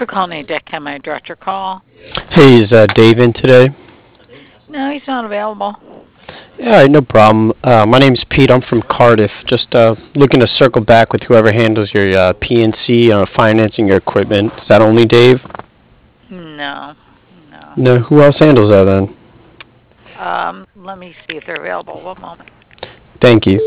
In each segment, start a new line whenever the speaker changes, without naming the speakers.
for calling a debt camera director call.
Hey, is Dave in today?
No, he's not available.
Yeah, all right, no problem. My name's Pete. I'm from Cardiff. Just looking to circle back with whoever handles your PNC financing your equipment. Is that only Dave?
No, no.
No, who else handles that then?
Let me see if they're available. One moment.
Thank you.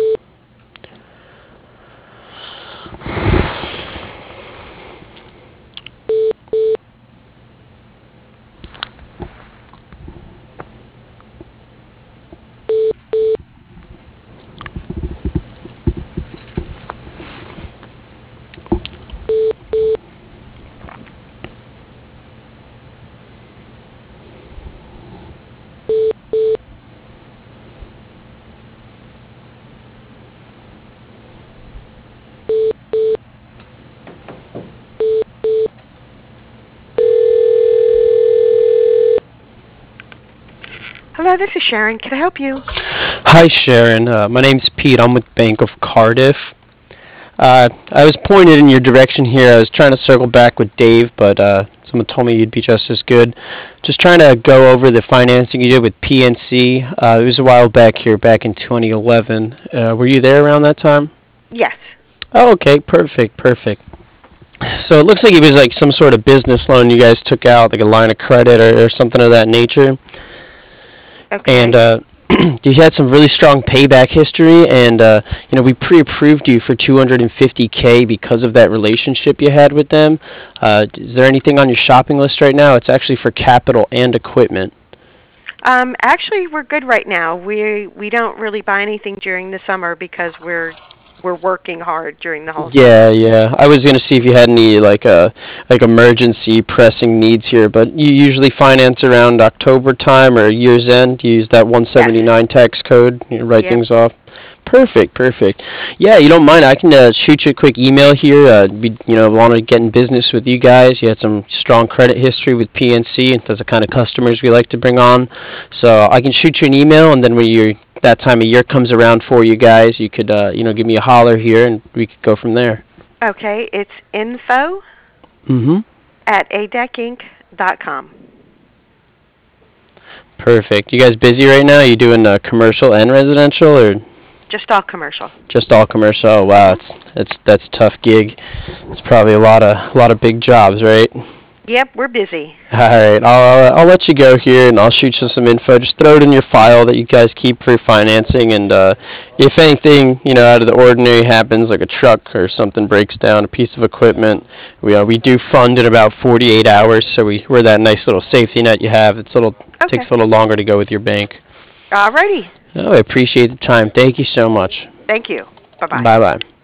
Hello, this is Sharon. Can I help you?
Hi, Sharon. My name's Pete. I'm with Bank of Cardiff. I was pointed in your direction here. I was trying to circle back with Dave, but someone told me you'd be just as good. Just trying to go over the financing you did with PNC. It was a while back here, back in 2011. Were you there around that time?
Yes.
Oh, okay. Perfect, perfect. So it looks like it was like some sort of business loan you guys took out, like a line of credit or something of that nature.
Okay.
And you had some really strong payback history, and we pre-approved you for 250K because of that relationship you had with them. Is there anything on your shopping list right now? It's actually for capital and equipment.
Actually, we're good right now. We don't really buy anything during the summer because we're working hard during the whole
Yeah,
summer.
yeah. I was gonna see if you had any like emergency pressing needs here, but you usually finance around October time or year's end. You use that
Yes.
179 tax code. You write
Yep.
things off. Perfect, perfect. Yeah, you don't mind? I can shoot you a quick email here. We want to get in business with you guys. You had some strong credit history with PNC, and that's the kind of customers we like to bring on. So I can shoot you an email, and then when that time of year comes around for you guys, you could give me a holler here, and we could go from there.
Okay. It's info
Mm-hmm.
at adecinc.com.
Perfect. You guys busy right now? You doing commercial and residential, or
Just all commercial.
just all commercial? Oh, wow, that's a tough gig. It's probably a lot of big jobs, right?
Yep, we're busy.
All right, I'll let you go here, and I'll shoot you some info. Just throw it in your file that you guys keep for financing, and if anything out of the ordinary happens, like a truck or something breaks down, a piece of equipment, we do fund in about 48 hours. So we're that nice little safety net you have.
Okay.
Takes a little longer to go with your bank.
Alrighty.
Oh, I appreciate the time. Thank you so much.
Thank you. Bye-bye.
Bye bye.